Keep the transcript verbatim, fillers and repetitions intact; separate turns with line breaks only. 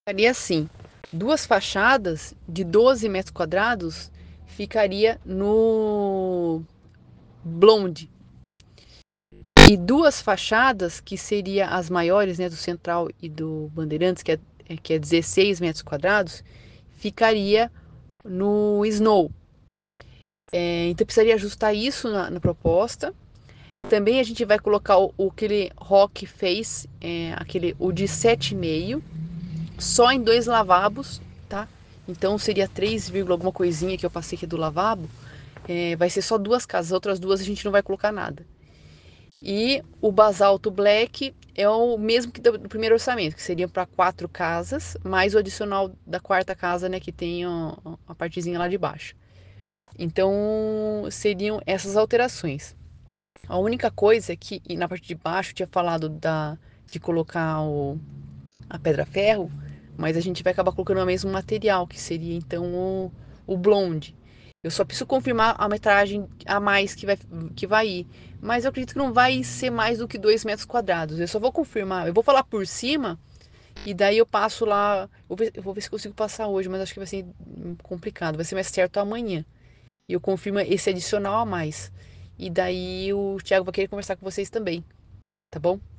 Ficaria assim, duas fachadas de doze metros quadrados ficaria no blonde. E duas fachadas, que seria as maiores, né, do Central e do Bandeirantes, que é, é, que é dezesseis metros quadrados, ficaria no Snow. É, então precisaria ajustar isso na, na proposta. Também a gente vai colocar o, o aquele Rock Face, é, aquele, o de sete vírgula cinco, só em dois lavabos, tá? Então seria três, alguma coisinha que eu passei aqui do lavabo. É, vai ser só duas casas, outras duas a gente não vai colocar nada. E o basalto black é o mesmo que do primeiro orçamento, que seria para quatro casas, mais o adicional da quarta casa, né, que tem a, a partezinha lá de baixo. Então seriam essas alterações. A única coisa é que na parte de baixo eu tinha falado da, de colocar o, a pedra-ferro, mas a gente vai acabar colocando o mesmo material, que seria então o, o blonde. Eu só preciso confirmar a metragem a mais que vai, que vai ir. Mas eu acredito que não vai ser mais do que dois metros quadrados. Eu só vou confirmar. Eu vou falar por cima e daí eu passo lá. Eu vou ver, eu vou ver se consigo passar hoje, mas acho que vai ser complicado. Vai ser mais certo amanhã. E eu confirmo esse adicional a mais. E daí o Thiago vai querer conversar com vocês também. Tá bom?